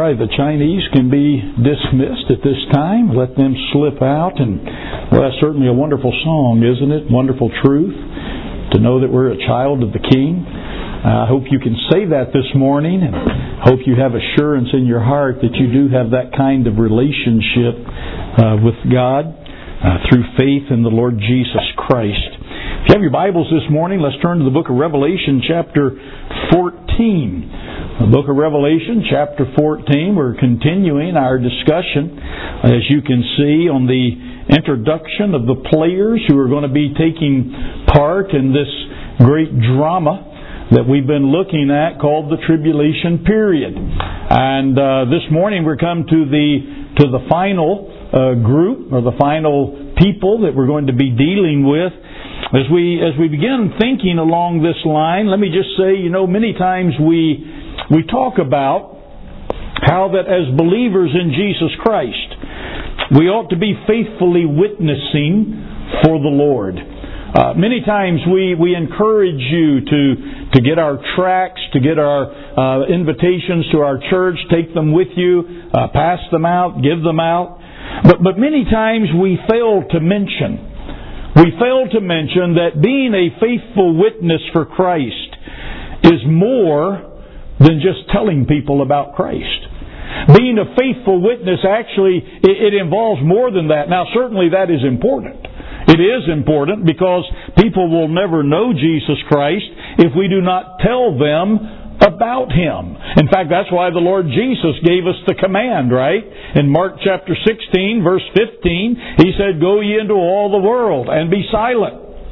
right, the Chinese can be dismissed at this time. Let them slip out. And, well, that's certainly a wonderful song, isn't it? Wonderful truth to know that we're a child of the King. I hope you can say that this morning, and hope you have assurance in your heart that you do have that kind of relationship with God through faith in the Lord Jesus Christ. If you have your Bibles this morning, let's turn to the book of Revelation, chapter 14. The book of Revelation, chapter 14. We're continuing our discussion, as you can see, on the introduction of the players who are going to be taking part in this great drama that we've been looking at called the tribulation period. And this morning we're come to the final group, or the final people that we're going to be dealing with. As we begin thinking along this line, let me just say, many times we talk about how that as believers in Jesus Christ, we ought to be faithfully witnessing for the Lord. Many times we encourage you to get our tracts, to get our invitations to our church, take them with you, pass them out, give them out. But many times we fail to mention that being a faithful witness for Christ is more than just telling people about Christ. Being a faithful witness, actually, it involves more than that. Now, certainly that is important. It is important because people will never know Jesus Christ if we do not tell them about Him. In fact, that's why the Lord Jesus gave us the command, right? In Mark chapter 16, verse 15, He said, "Go ye into all the world and be silent."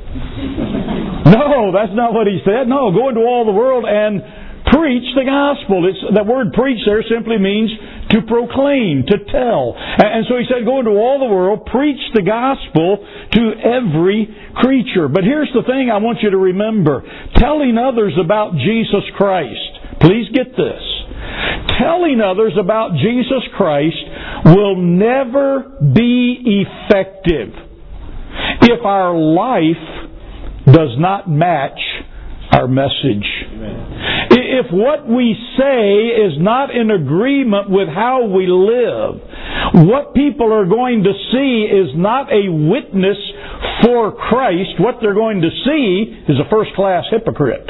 No, that's not what He said. No, go into all the world and preach the gospel. That word preach there simply means to proclaim, to tell. And so He said, go into all the world, preach the gospel to every creature. But here's the thing I want you to remember. Telling others about Jesus Christ, please get this. Telling others about Jesus Christ will never be effective if our life does not match our message. Amen. If what we say is not in agreement with how we live, what people are going to see is not a witness for Christ. What they're going to see is a first-class hypocrite.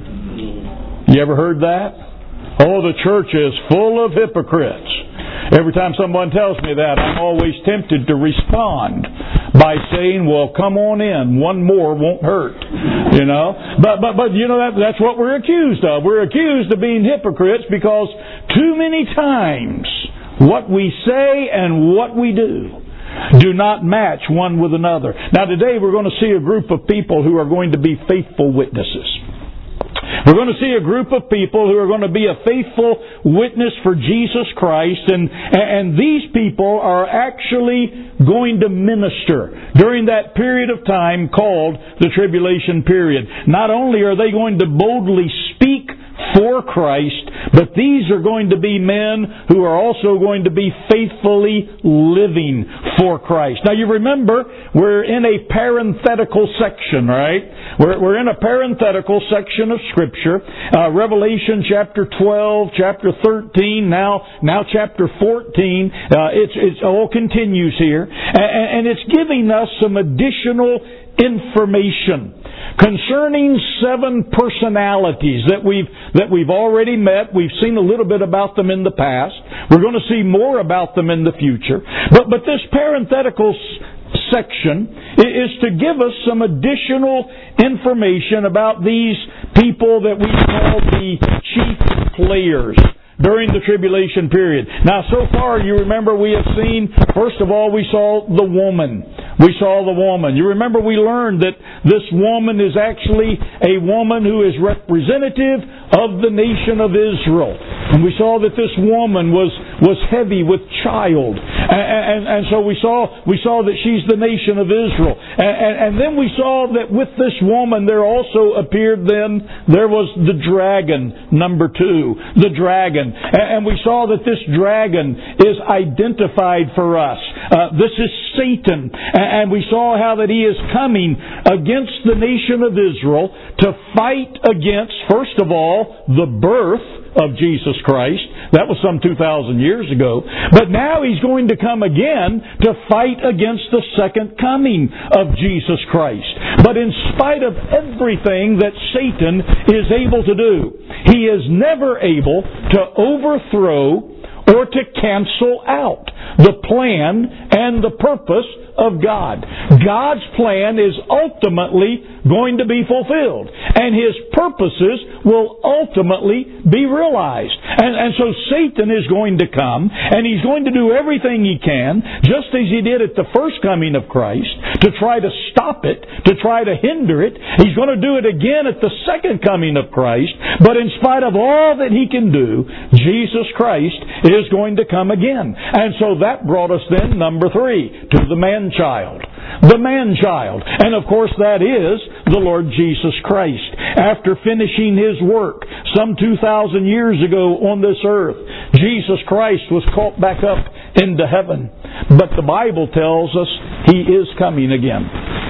You ever heard that? Oh, the church is full of hypocrites. Every time someone tells me that, I'm always tempted to respond by saying, well, come on in. One more won't hurt. But that's what we're accused of. We're accused of being hypocrites because too many times what we say and what we do not match one with another. Now today we're going to see a group of people who are going to be faithful witnesses. We're going to see a group of people who are going to be a faithful witness for Jesus Christ, and these people are actually going to minister during that period of time called the tribulation period. Not only are they going to boldly speak for Christ, but these are going to be men who are also going to be faithfully living for Christ. Now you remember, we're in a parenthetical section, right? We're in a parenthetical section of Scripture. Revelation chapter 12, chapter 13, now chapter 14. It all continues here. And it's giving us some additional information concerning 7 personalities that we've already met. We've seen a little bit about them in the past. We're going to see more about them in the future. But this parenthetical section is to give us some additional information about these people that we call the chief players during the tribulation period. Now, so far, you remember we have seen, first of all, we saw the woman. You remember we learned that this woman is actually a woman who is representative of the nation of Israel. And we saw that this woman was heavy with child. And so we saw that she's the nation of Israel. And then we saw that with this woman there also appeared there was the dragon, number 2. The dragon. And we saw that this dragon is identified for us. This is Satan. And we saw how that he is coming against the nation of Israel to fight against, first of all, the birth of Jesus Christ. That was some 2,000 years ago. But now He's going to come again to fight against the second coming of Jesus Christ. But in spite of everything that Satan is able to do, he is never able to overthrow or to cancel out the plan and the purpose of God. God's plan is ultimately going to be fulfilled, and His purposes will ultimately be realized. And so Satan is going to come, and he's going to do everything he can, just as he did at the first coming of Christ, to try to stop it, to try to hinder it. He's going to do it again at the second coming of Christ, but in spite of all that he can do, Jesus Christ is going to come again. And so that brought us then, number 3, to the man-child. The man-child. And of course that is the Lord Jesus Christ. After finishing His work some 2,000 years ago on this earth, Jesus Christ was caught back up into heaven. But the Bible tells us He is coming again.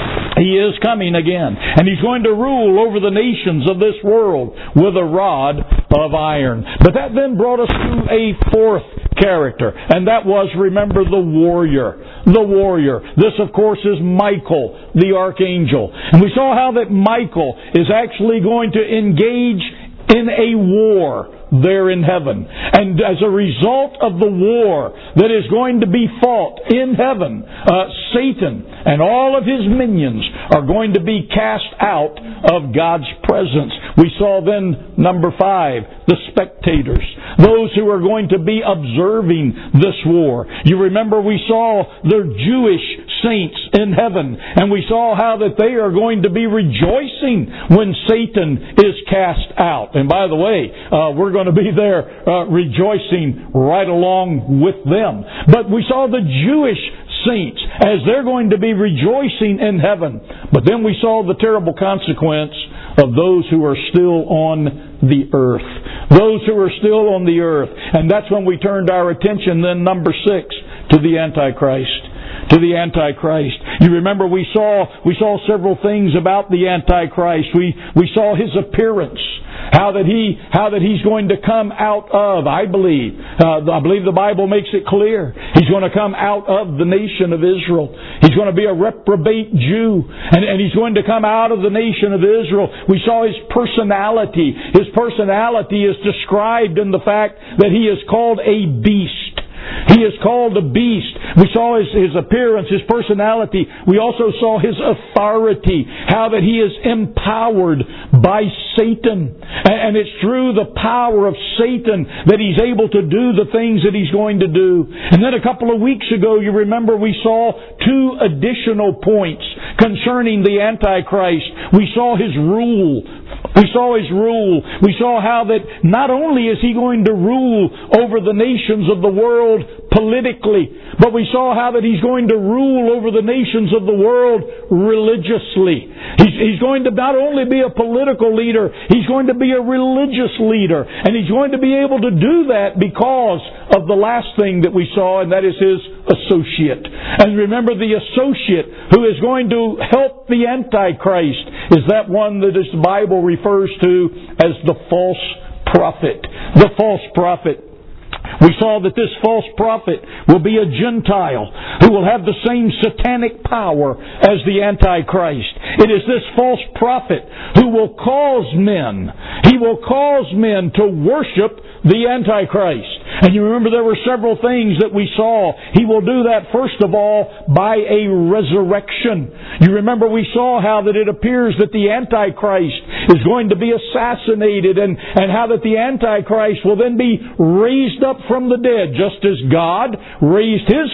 He is coming again. And He's going to rule over the nations of this world with a rod of iron. But that then brought us to a fourth character. And that was, remember, the warrior. The warrior. This, of course, is Michael, the archangel. And we saw how that Michael is actually going to engage in a war there in heaven. And as a result of the war that is going to be fought in heaven, Satan and all of his minions are going to be cast out of God's presence. We saw then, number 5, the spectators. Those who are going to be observing this war. You remember we saw the Jewish saints in heaven, and we saw how that they are going to be rejoicing when Satan is cast out. And by the way, we're going to be there rejoicing right along with them. But we saw the Jewish saints as they're going to be rejoicing in heaven. But then we saw the terrible consequence of those who are still on the earth. Those who are still on the earth. And that's when we turned our attention then, number 6, to the Antichrist. To the Antichrist. You remember we saw several things about the Antichrist. We saw his appearance. How that he's going to come out of, I believe the Bible makes it clear. He's going to come out of the nation of Israel. He's going to be a reprobate Jew. And he's going to come out of the nation of Israel. We saw his personality. His personality is described in the fact that he is called a beast. He is called a beast. We saw his appearance, his personality. We also saw his authority, how that he is empowered by Satan. And it's through the power of Satan that he's able to do the things that he's going to do. And then a couple of weeks ago, you remember we saw 2 additional points concerning the Antichrist. We saw his rule. We saw his rule. We saw how that not only is he going to rule over the nations of the world politically, but we saw how that he's going to rule over the nations of the world religiously. He's going to not only be a political leader, he's going to be a religious leader. And he's going to be able to do that because of the last thing that we saw, and that is his associate. And remember, the associate who is going to help the Antichrist is that one that the Bible refers to as the false prophet. The false prophet. We saw that this false prophet will be a Gentile who will have the same satanic power as the Antichrist. It is this false prophet who will cause men, he will cause men to worship the Antichrist. And you remember there were several things that we saw. He will do that, first of all, by a resurrection. You remember we saw how that it appears that the Antichrist is going to be assassinated, and how that the Antichrist will then be raised up from the dead, just as God raised his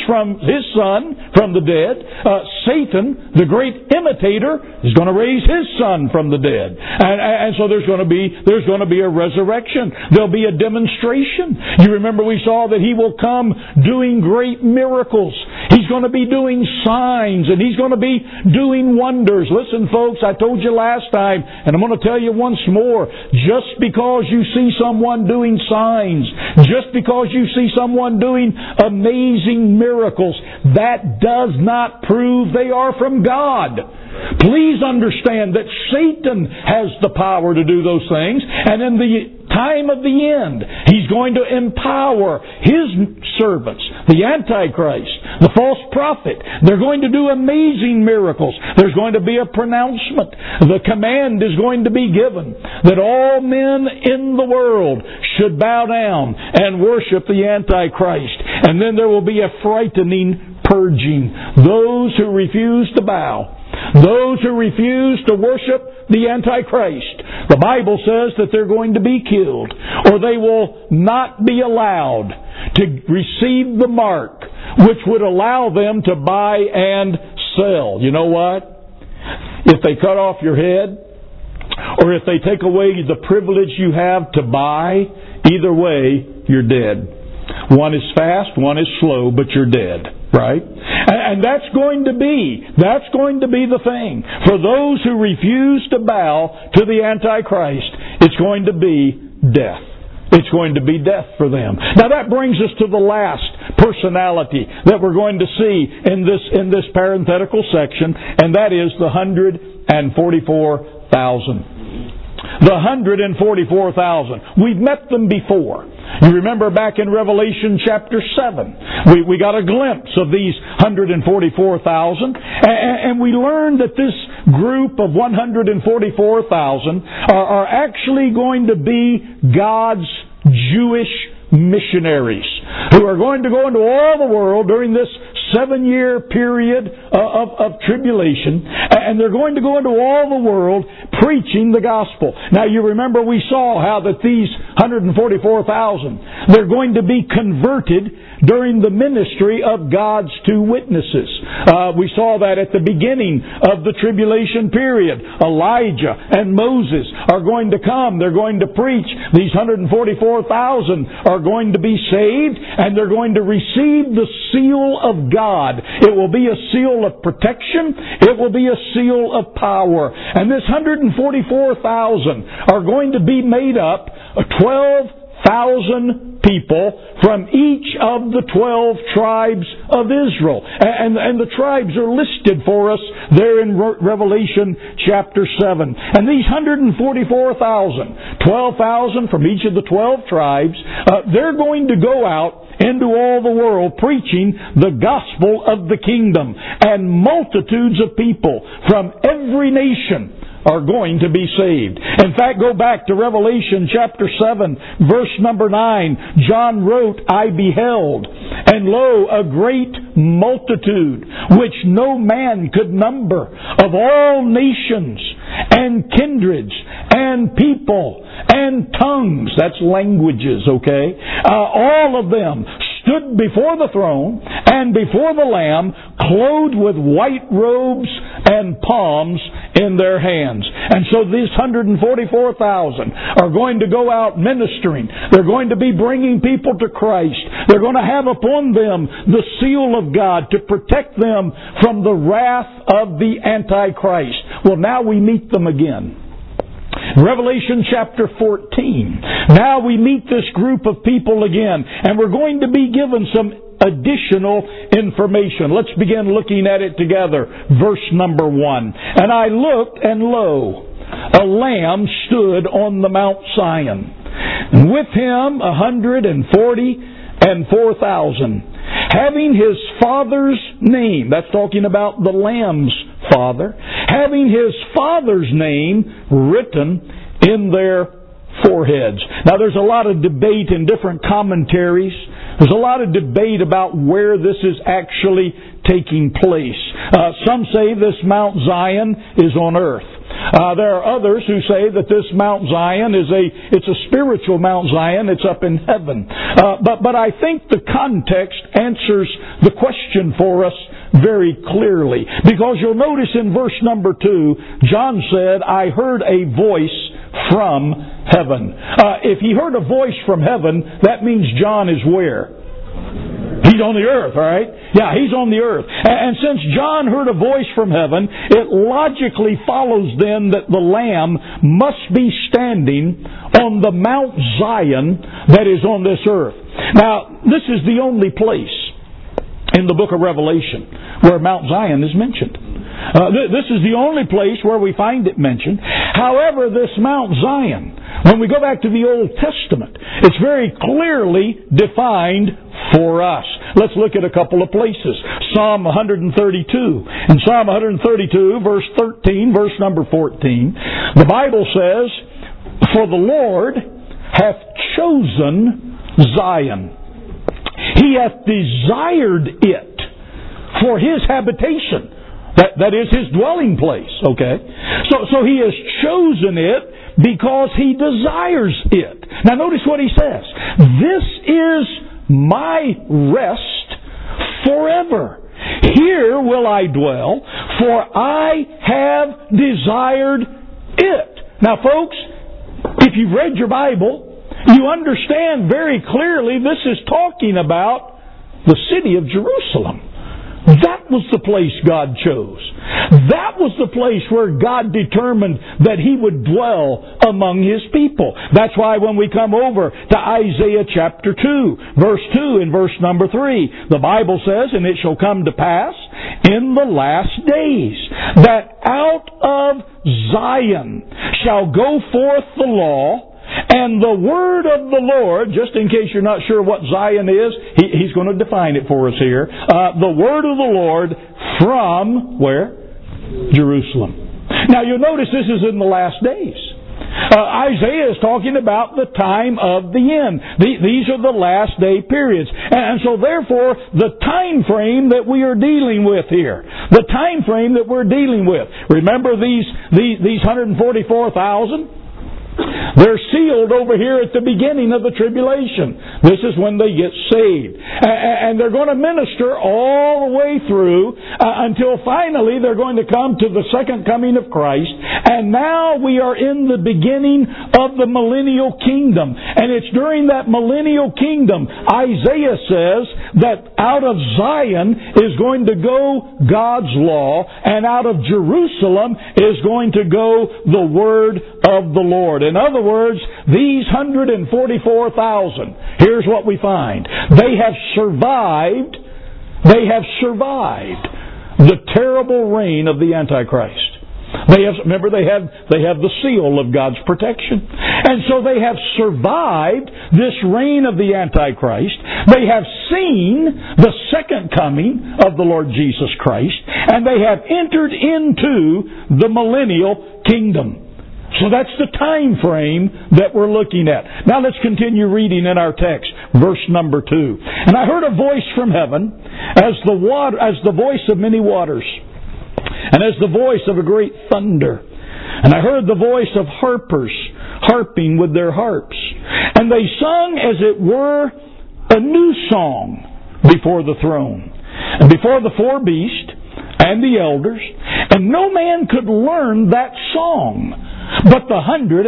son from the dead. Satan, the great imitator, is going to raise his son from the dead. And so there's going to be a resurrection. There'll be a demonstration. You remember we saw that he will come doing great miracles. He's going to be doing signs, and he's going to be doing wonders. Listen, folks, I told you last time, and I'm going to tell you once more, just because you see someone doing signs, just because you see someone doing amazing miracles, that does not prove they are from God. Please understand that Satan has the power to do those things, and in the time of the end, He's going to empower His servants, the Antichrist, the false prophet. They're going to do amazing miracles. There's going to be a pronouncement. The command is going to be given that all men in the world should bow down and worship the Antichrist. And then there will be a frightening purging. Those who refuse to bow, those who refuse to worship the Antichrist, the Bible says that they're going to be killed, or they will not be allowed to receive the mark which would allow them to buy and sell. You know what? If they cut off your head, or if they take away the privilege you have to buy, either way, you're dead. One is fast, one is slow, but you're dead. Right? And that's going to be the thing. For those who refuse to bow to the Antichrist, it's going to be death. It's going to be death for them. Now that brings us to the last personality that we're going to see in this parenthetical section, and that is the 144,000. The 144,000. We've met them before. You remember back in Revelation chapter 7, we got a glimpse of these 144,000, and we learned that this group of 144,000 are actually going to be God's Jewish missionaries who are going to go into all the world during this 7-year period of tribulation, and they're going to go into all the world preaching the gospel. Now you remember we saw how that these 144,000, they're going to be converted during the ministry of God's two witnesses. We saw that at the beginning of the tribulation period. Elijah and Moses are going to come. They're going to preach. These 144,000 are going to be saved, and they're going to receive the seal of God. It will be a seal of protection. It will be a seal of power. And this 144,000 are going to be made up of 12,000 people from each of the 12 tribes of Israel. And the tribes are listed for us there in Revelation chapter 7. And these 144,000, 12,000 from each of the 12 tribes, they're going to go out into all the world preaching the gospel of the kingdom. And multitudes of people from every nation are going to be saved. In fact, go back to Revelation chapter 7, verse number 9. John wrote, I beheld, and lo, a great multitude, which no man could number, of all nations, and kindreds, and people, and tongues. That's languages, okay? All of them stood before the throne and before the Lamb, clothed with white robes and palms in their hands. And so these 144,000 are going to go out ministering. They're going to be bringing people to Christ. They're going to have upon them the seal of God to protect them from the wrath of the Antichrist. Well, now we meet them again. Revelation chapter 14. Now we meet this group of people again, and we're going to be given some additional information. Let's begin looking at it together. Verse number 1. And I looked, and lo, a Lamb stood on the Mount Zion, and with him 144,000, having his Father's name. That's talking about the Lamb's Father. Having his Father's name written in their foreheads. Now there's a lot of debate in different commentaries. There's a lot of debate about where this is actually taking place. Some say this Mount Zion is on earth. There are others who say that this Mount Zion it's a spiritual Mount Zion. It's up in heaven. But I think the context answers the question for us very clearly. Because you'll notice in verse number 2, John said, I heard a voice from heaven. If he heard a voice from heaven, that means John is where? He's on the earth, all right? Yeah, he's on the earth. And since John heard a voice from heaven, it logically follows then that the Lamb must be standing on the Mount Zion that is on this earth. Now, this is the only place in the book of Revelation where Mount Zion is mentioned. This is the only place where we find it mentioned. However, this Mount Zion When we go back to the Old Testament, it's very clearly defined for us. Let's look at a couple of places. Psalm 132. In Psalm 132, verse 13, verse number 14, the Bible says, "For the Lord hath chosen Zion. He hath desired it for His habitation." That is His dwelling place, okay? So He has chosen it because He desires it. Now notice what He says. "This is my rest forever. Here will I dwell, for I have desired it." Now folks, if you've read your Bible, you understand very clearly this is talking about the city of Jerusalem. That was the place God chose. That was the place where God determined that He would dwell among His people. That's why when we come over to Isaiah chapter 2, verse 2 and verse number 3, the Bible says, "And it shall come to pass in the last days that out of Zion shall go forth the law, and the word of the Lord," just in case you're not sure what Zion is, he's going to define it for us here. "The word of the Lord from," where? Jerusalem. Now you'll notice this is in the last days. Isaiah is talking about the time of the end. These are the last day periods. And so therefore, the time frame that we are dealing with here, the time frame that we're dealing with, remember these 144,000? They're sealed over here at the beginning of the tribulation. This is when they get saved. And they're going to minister all the way through until finally they're going to come to the second coming of Christ. And now we are in the beginning of the millennial kingdom. And it's during that millennial kingdom, Isaiah says that out of Zion is going to go God's law, and out of Jerusalem is going to go the word of the Lord. In other words, these 144,000, here's what we find. They have survived the terrible reign of the Antichrist. They have the seal of God's protection. And so they have survived this reign of the Antichrist. They have seen the second coming of the Lord Jesus Christ, and they have entered into the millennial kingdom. So that's the time frame that we're looking at. Now let's continue reading in our text, verse number 2. "And I heard a voice from heaven as the voice of many waters, and as the voice of a great thunder. And I heard the voice of harpers harping with their harps. And they sung as it were a new song before the throne, and before the four beasts and the elders. And no man could learn that song, but the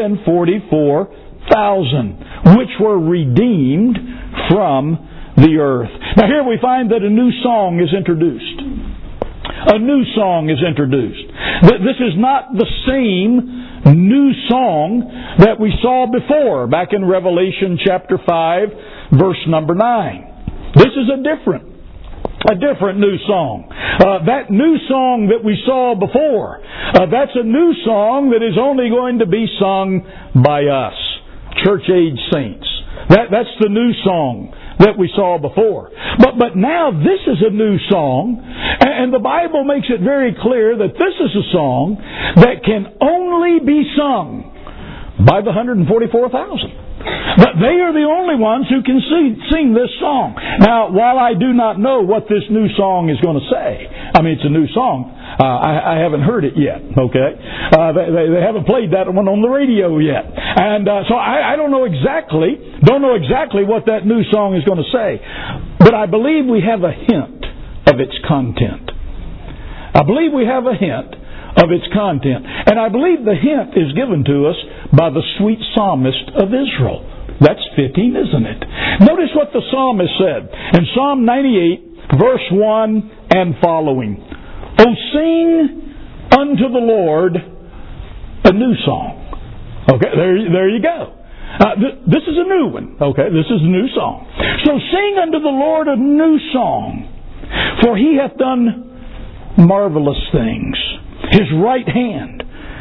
144,000, which were redeemed from the earth." Now here we find that a new song is introduced. A new song is introduced. This is not the same new song that we saw before, back in Revelation chapter 5, verse number 9. This is a different new song. That new song that we saw before, that's a new song that is only going to be sung by us, church-age saints. That's the new song that we saw before. But now this is a new song, and the Bible makes it very clear that this is a song that can only be sung by the 144,000. But they are the only ones who can sing this song. Now, while I do not know what this new song is going to say, I mean, it's a new song. I haven't heard it yet, okay? They haven't played that one on the radio yet. And so I don't know exactly what that new song is going to say. But I believe we have a hint of its content. I believe we have a hint of its content. And I believe the hint is given to us by the sweet psalmist of Israel. That's fitting, isn't it? Notice what the psalmist said in Psalm 98, verse 1 and following. "O sing unto the Lord a new song." Okay, there you go. This is a new one. Okay, this is a new song. "So sing unto the Lord a new song, for He hath done marvelous things. His right hand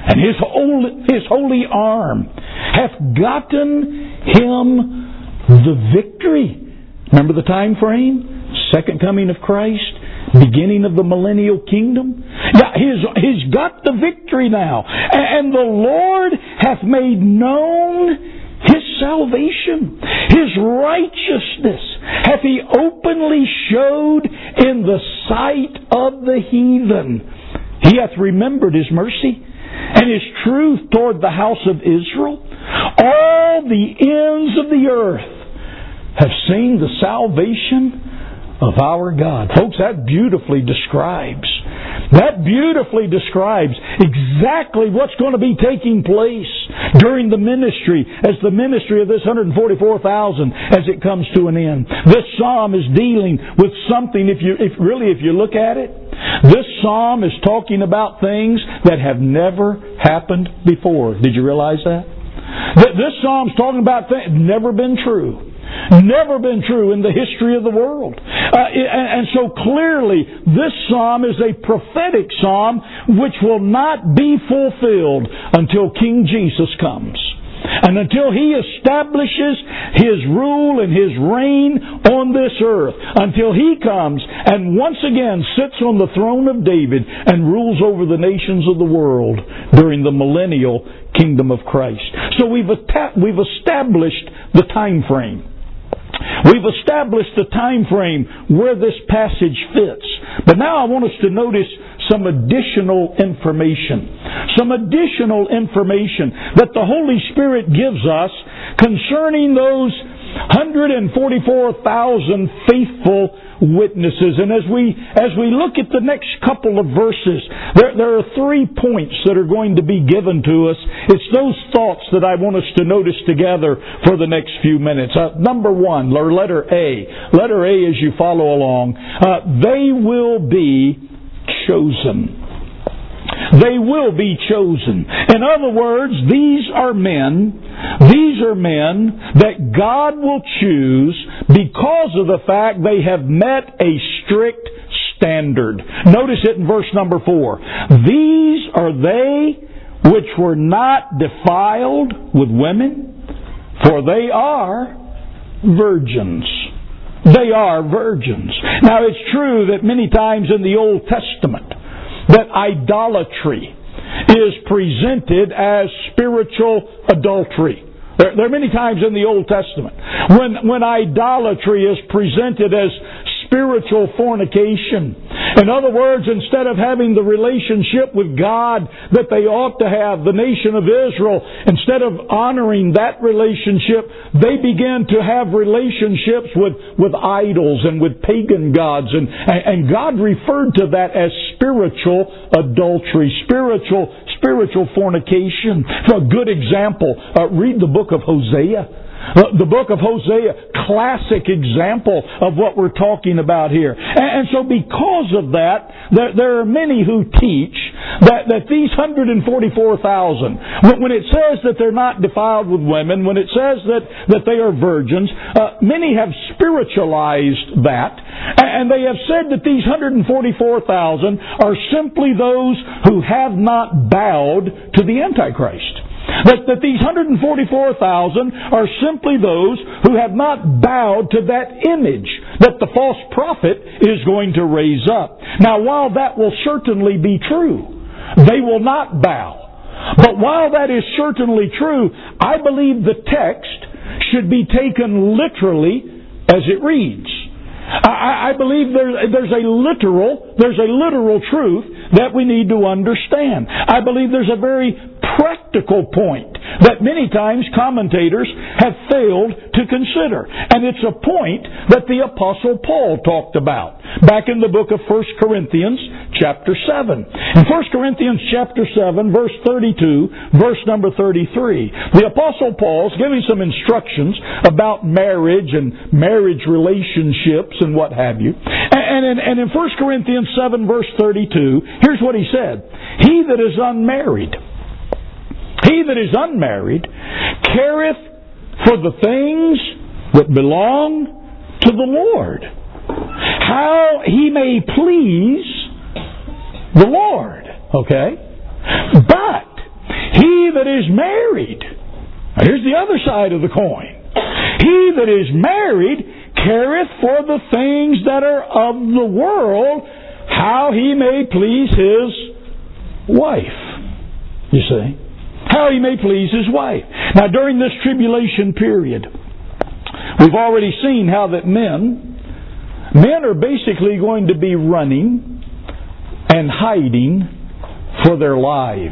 and His holy arm hath gotten Him the victory. Remember the time frame? Second coming of Christ, beginning of the millennial kingdom. Yeah, He's got the victory now. And the Lord hath made known His salvation, His righteousness hath He openly showed in the sight of the heathen. He hath remembered His mercy and His truth toward the house of Israel. All the ends of the earth have seen the salvation of our God. Folks, that beautifully describes exactly what's going to be taking place during the ministry, as the ministry of this 144,000 as it comes to an end. This psalm is dealing with something, if you look at it, this psalm is talking about things that have never happened before. Did you realize that? This psalm's talking about things never been true. Never been true in the history of the world. And so clearly, this psalm is a prophetic psalm which will not be fulfilled until King Jesus comes. And until He establishes His rule and His reign on this earth. Until He comes and once again sits on the throne of David and rules over the nations of the world during the millennial kingdom of Christ. So we've established the time frame. We've established the time frame where this passage fits. But now I want us to notice some additional information. Some additional information that the Holy Spirit gives us concerning those 144,000 faithful witnesses. And as we look at the next couple of verses, there are 3 points that are going to be given to us. It's those thoughts that I want us to notice together for the next few minutes. Number 1, or letter A. Letter A as you follow along. They will be chosen. They will be chosen. In other words, these are men that God will choose because of the fact they have met a strict standard. Notice it in verse number 4. These are they which were not defiled with women, for they are virgins. They are virgins. Now it's true that many times in the Old Testament that idolatry is presented as spiritual adultery. There are many times in the Old Testament when idolatry is presented as spiritual fornication. In other words, instead of having the relationship with God that they ought to have, the nation of Israel, instead of honoring that relationship, they began to have relationships with idols and with pagan gods. And God referred to that as spiritual adultery, spiritual fornication. For a good example, read the book of Hosea. The book of Hosea, classic example of what we're talking about here. And so because of that, there are many who teach that these 144,000, when it says that they're not defiled with women, when it says that they are virgins, many have spiritualized that. And they have said that these 144,000 are simply those who have not bowed to the Antichrist. That these 144,000 are simply those who have not bowed to that image that the false prophet is going to raise up. Now, while that will certainly be true, they will not bow. But while that is certainly true, I believe the text should be taken literally as it reads. I believe there's a literal truth that we need to understand. I believe there's a very practical point that many times commentators have failed to consider. And it's a point that the Apostle Paul talked about back in the book of 1 Corinthians chapter 7. In 1 Corinthians chapter 7, verse 32, verse number 33, the Apostle Paul's giving some instructions about marriage and marriage relationships and what have you. And in 1 Corinthians 7, verse 32, here's what he said. He that is unmarried careth for the things that belong to the Lord, how he may please the Lord. Okay? But He that is married, now here's the other side of the coin. He that is married careth for the things that are of the world, how he may please his wife. You see? How he may please his wife. Now during this tribulation period, we've already seen how that men are basically going to be running and hiding for their lives.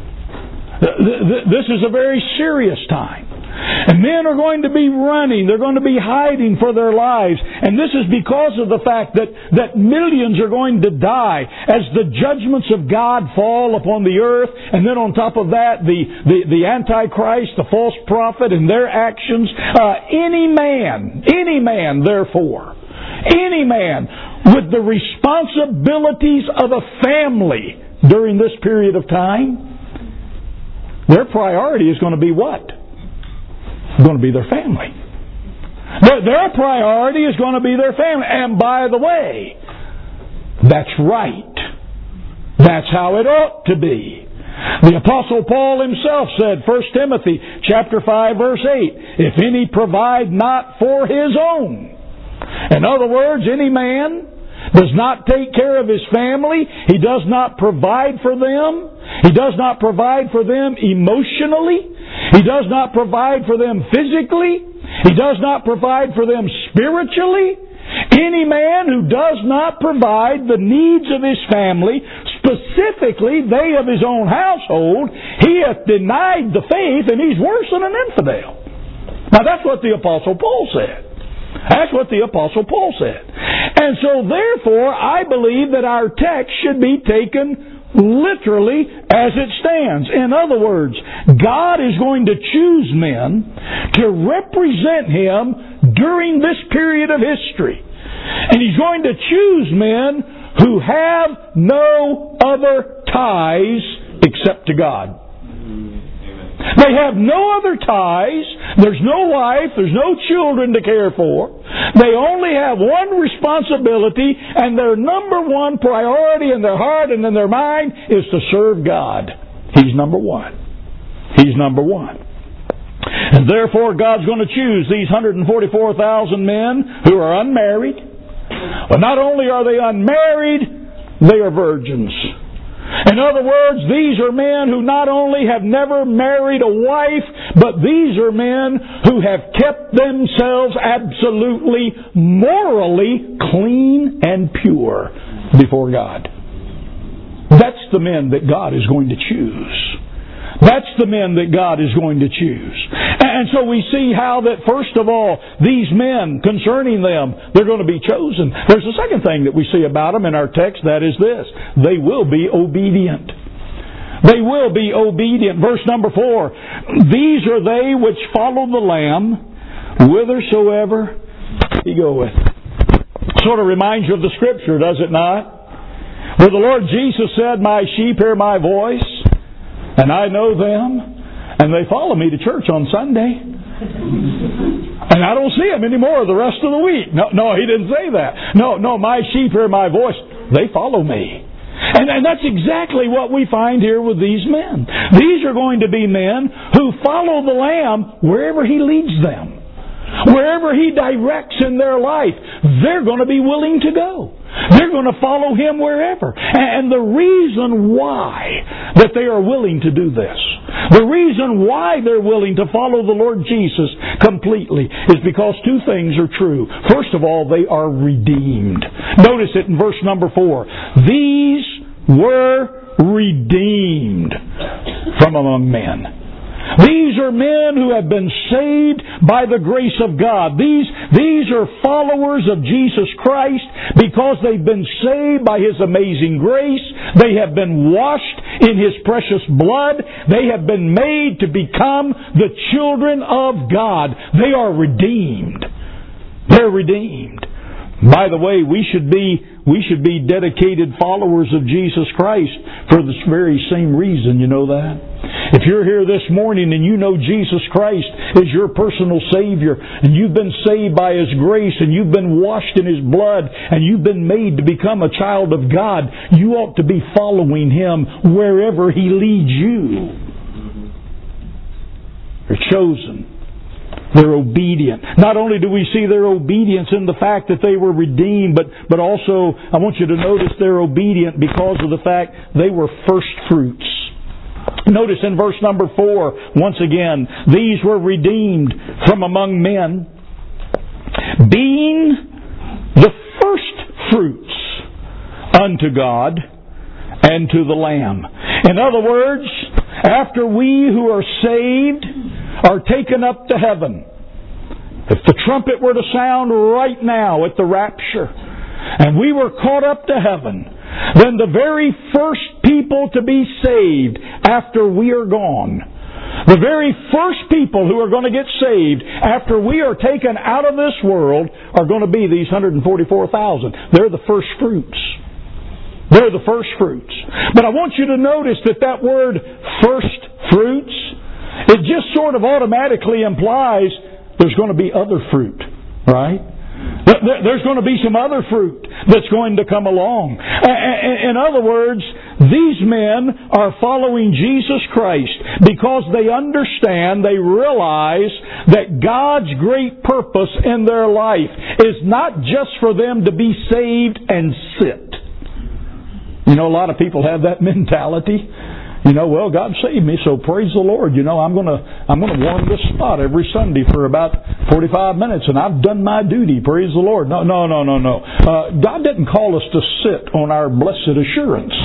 This is a very serious time. And men are going to be running. They're going to be hiding for their lives. And this is because of the fact that millions are going to die as the judgments of God fall upon the earth. And then on top of that, the Antichrist, the false prophet, and their actions. Any man, therefore, any man with the responsibilities of a family during this period of time, their priority is going to be what? It's going to be their family. Their priority is going to be their family. And by the way, that's right. That's how it ought to be. The Apostle Paul himself said, 1 Timothy chapter 5, verse 8, if any provide not for his own. In other words, any man does not take care of his family. He does not provide for them. He does not provide for them emotionally. He does not provide for them physically. He does not provide for them spiritually. Any man who does not provide the needs of his family, specifically they of his own household, he hath denied the faith, and he's worse than an infidel. Now that's what the Apostle Paul said. That's what the Apostle Paul said. And so therefore, I believe that our text should be taken literally as it stands. In other words, God is going to choose men to represent Him during this period of history. And He's going to choose men who have no other ties except to God. They have no other ties. There's no wife. There's no children to care for. They only have one responsibility, and their number one priority in their heart and in their mind is to serve God. He's number one. He's number one. And therefore, God's going to choose these 144,000 men who are unmarried. But not only are they unmarried, they are virgins. In other words, these are men who not only have never married a wife, but these are men who have kept themselves absolutely morally clean and pure before God. That's the men that God is going to choose. That's the men that God is going to choose. And so we see how that, first of all, these men, concerning them, they're going to be chosen. There's a second thing that we see about them in our text, that is this. They will be obedient. They will be obedient. Verse number 4. These are they which follow the Lamb, whithersoever He goeth. Sort of reminds you of the Scripture, does it not? Where the Lord Jesus said, my sheep hear my voice, and I know them, and they follow me to church on Sunday. And I don't see them anymore the rest of the week. No, He didn't say that. No, my sheep hear my voice. They follow me. And that's exactly what we find here with these men. These are going to be men who follow the Lamb wherever He leads them. Wherever He directs in their life, they're going to be willing to go. They're going to follow Him wherever. And the reason why that they are willing to do this, the reason why they're willing to follow the Lord Jesus completely, is because two things are true. First of all, they are redeemed. Notice it in verse number 4. These were redeemed from among men. These are men who have been saved by the grace of God. These are followers of Jesus Christ because they've been saved by His amazing grace. They have been washed in His precious blood. They have been made to become the children of God. They are redeemed. They're redeemed. By the way, we should be dedicated followers of Jesus Christ for this very same reason. You know that? If you're here this morning and you know Jesus Christ is your personal Savior, and you've been saved by His grace, and you've been washed in His blood, and you've been made to become a child of God, you ought to be following Him wherever He leads you. They're chosen. They're obedient. Not only do we see their obedience in the fact that they were redeemed, but also I want you to notice they're obedient because of the fact they were first fruits. Notice in verse number 4, once again, these were redeemed from among men, being the first fruits unto God and to the Lamb. In other words, after we who are saved are taken up to heaven, if the trumpet were to sound right now at the rapture, and we were caught up to heaven, then the very first people to be saved after we are gone, the very first people who are going to get saved after we are taken out of this world are going to be these 144,000. They're the first fruits. They're the first fruits. But I want you to notice that word first fruits, it just sort of automatically implies there's going to be other fruit, right? There's going to be some other fruit that's going to come along. In other words, these men are following Jesus Christ because they understand, they realize that God's great purpose in their life is not just for them to be saved and sit. You know, a lot of people have that mentality. You know, well, God saved me, so praise the Lord. You know, I'm going to warm this spot every Sunday for about 45 minutes, and I've done my duty. Praise the Lord. No. God didn't call us to sit on our blessed assurance.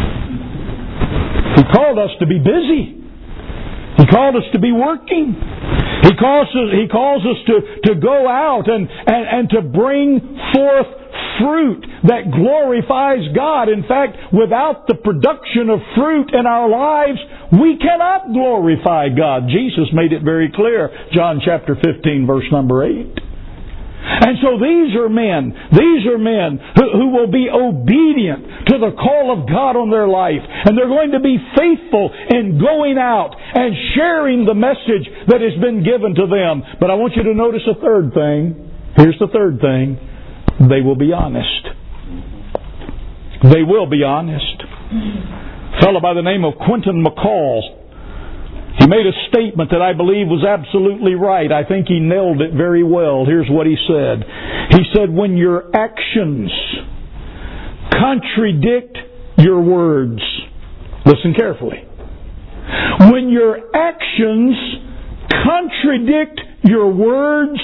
He called us to be busy. He called us to be working. He calls us to go out and to bring forth fruit that glorifies God. In fact, without the production of fruit in our lives, we cannot glorify God. Jesus made it very clear. John chapter 15, verse number 8. And so these are men who will be obedient to the call of God on their life. And they're going to be faithful in going out and sharing the message that has been given to them. But I want you to notice a third thing. Here's the third thing. They will be honest. They will be honest. A fellow by the name of Quentin McCall, he made a statement that I believe was absolutely right. I think he nailed it very well. Here's what he said. He said, when your actions contradict your words, listen carefully. When your actions contradict your words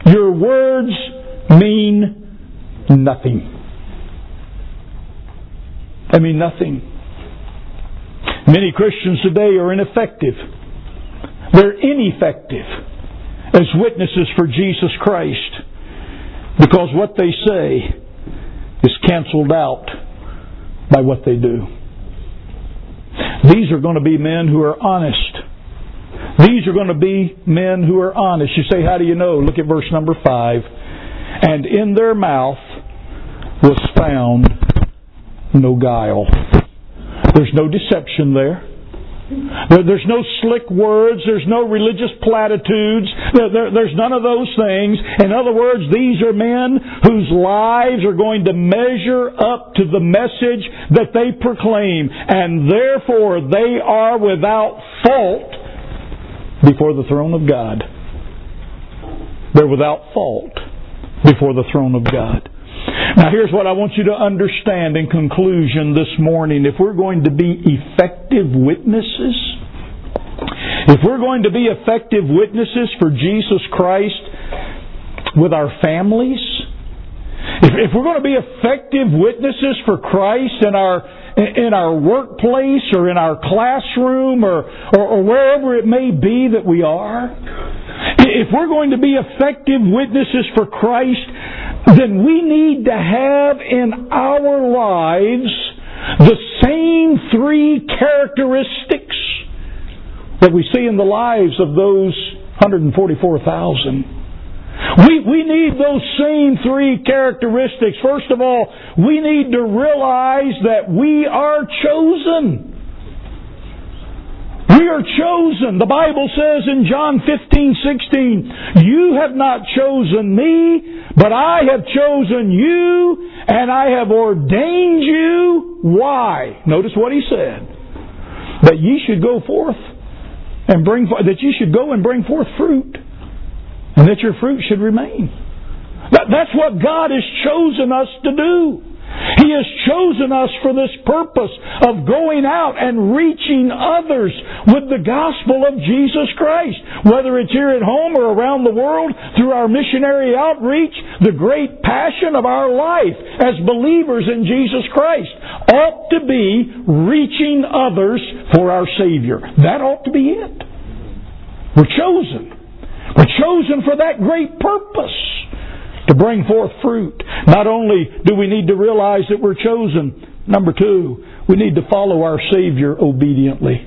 mean nothing. I mean nothing. Many Christians today are ineffective. They're ineffective as witnesses for Jesus Christ because what they say is canceled out by what they do. These are going to be men who are honest. These are going to be men who are honest. You say, how do you know? Look at verse number 5. And in their mouth was found no guile. There's no deception there. There's no slick words. There's no religious platitudes. There's none of those things. In other words, these are men whose lives are going to measure up to the message that they proclaim. And therefore, they are without fault before the throne of God. They're without fault before the throne of God. Now here's what I want you to understand in conclusion this morning. If we're going to be effective witnesses, if we're going to be effective witnesses for Jesus Christ with our families, if we're going to be effective witnesses for Christ in our workplace or in our classroom or wherever it may be that we are, if we're going to be effective witnesses for Christ, then we need to have in our lives the same three characteristics that we see in the lives of those 144,000. We need those same three characteristics. First of all, we need to realize that we are chosen. We are chosen. The Bible says in John 15:16, you have not chosen me, but I have chosen you, and I have ordained you. Why? Notice what he said. That ye should go forth and that you should go and bring forth fruit, and that your fruit should remain. That's what God has chosen us to do. He has chosen us for this purpose of going out and reaching others with the gospel of Jesus Christ. Whether it's here at home or around the world, through our missionary outreach, the great passion of our life as believers in Jesus Christ ought to be reaching others for our Savior. That ought to be it. We're chosen. We're chosen for that great purpose, to bring forth fruit. Not only do we need to realize that we're chosen, number two, we need to follow our Savior obediently.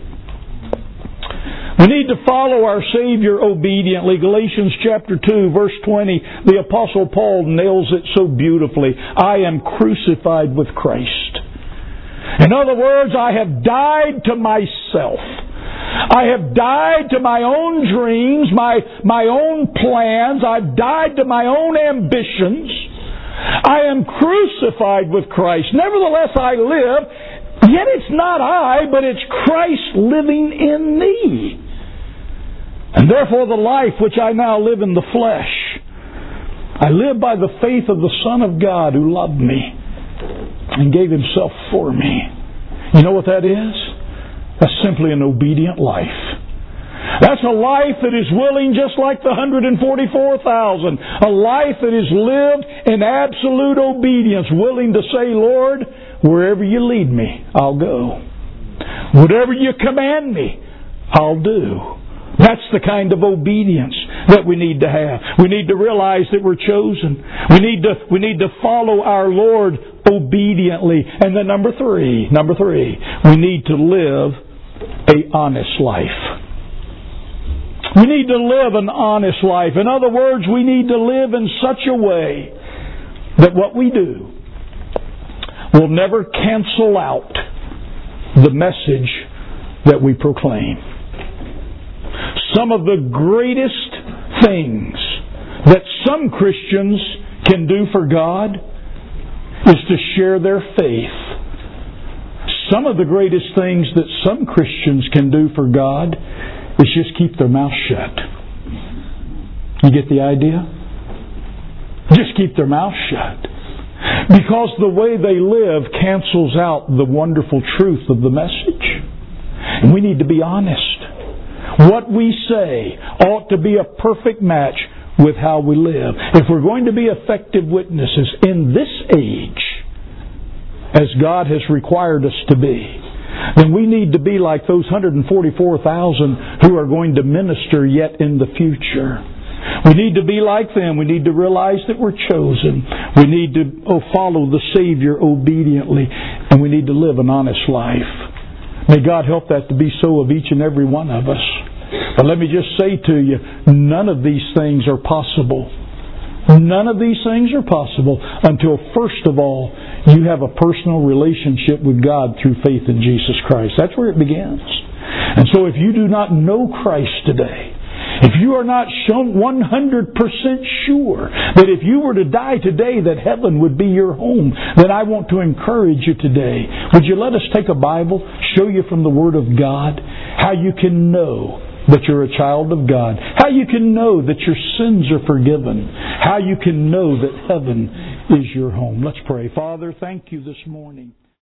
We need to follow our Savior obediently. Galatians chapter 2, verse 20, the Apostle Paul nails it so beautifully. I am crucified with Christ. In other words, I have died to myself. I have died to my own dreams, my own plans. I've died to my own ambitions. I am crucified with Christ. Nevertheless, I live, yet it's not I, but it's Christ living in me. And therefore the life which I now live in the flesh, I live by the faith of the Son of God who loved me and gave Himself for me. You know what that is? That's simply an obedient life. That's a life that is willing, just like the 144,000. A life that is lived in absolute obedience, willing to say, Lord, wherever you lead me, I'll go. Whatever you command me, I'll do. That's the kind of obedience that we need to have. We need to realize that we're chosen. We need to follow our Lord obediently. And then number three, we need to live an honest life. We need to live an honest life. In other words, we need to live in such a way that what we do will never cancel out the message that we proclaim. Some of the greatest things that some Christians can do for God is to share their faith. Some of the greatest things that some Christians can do for God is just keep their mouth shut. You get the idea? Just keep their mouth shut. Because the way they live cancels out the wonderful truth of the message. And we need to be honest. What we say ought to be a perfect match with how we live. If we're going to be effective witnesses in this age, as God has required us to be, then we need to be like those 144,000 who are going to minister yet in the future. We need to be like them. We need to realize that we're chosen. We need to follow the Savior obediently. And we need to live an honest life. May God help that to be so of each and every one of us. But let me just say to you, none of these things are possible. None of these things are possible until, first of all, you have a personal relationship with God through faith in Jesus Christ. That's where it begins. And so if you do not know Christ today, if you are not 100% sure that if you were to die today that heaven would be your home, then I want to encourage you today. Would you let us take a Bible, show you from the Word of God how you can know that you're a child of God, how you can know that your sins are forgiven, how you can know that heaven is your home. Let's pray. Father, thank you this morning.